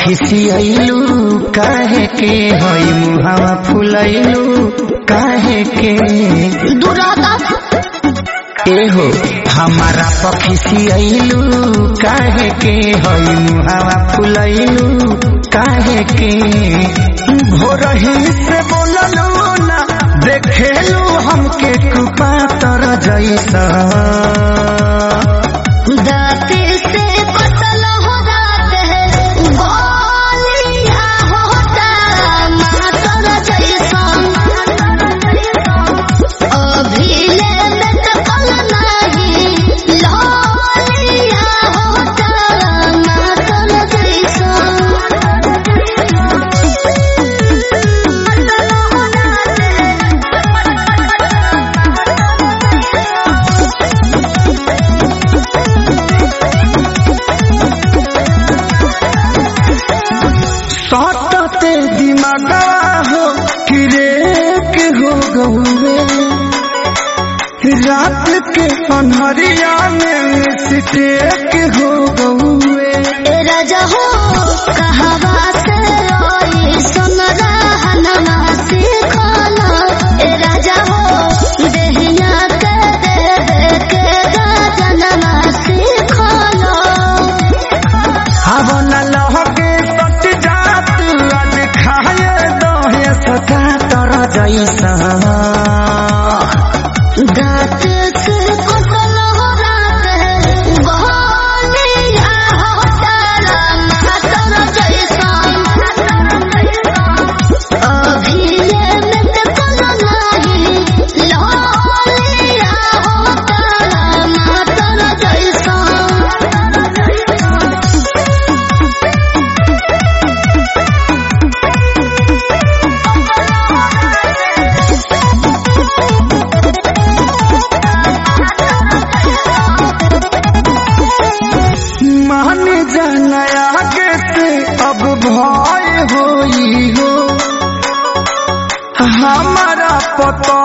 खिसियलू काहे के हई मुहावा फुलैलू काहे के दुरादा एहो हमारा पखिसियलू काहे के हई मुहावा फुलैलू काहे के भोरही से बोललू ना देखेलू हमके कृपा तर जैसा दाते से कतल हो रात है गोलिया होता मातर जैसा अभिले में तकल नहीं लोलिया होता मातर जैसा सटते दिमागा हो किरेक हो गहुए रात के अन्हरिया में सिटेक हो गहुए राजा हो कहवा से आई सुन रहना सीखना राजा हो देहिया के दे के गाजना सीखना अब न लहके सट जात आज खाए दहे सता तर जैसा दांत से कतल हो रात है गोलिया होता मातर जैसा अभिले में तकल नहीं लोलिया होता मातर जैसा मान जानया के से अब भय होई हो हमारा पता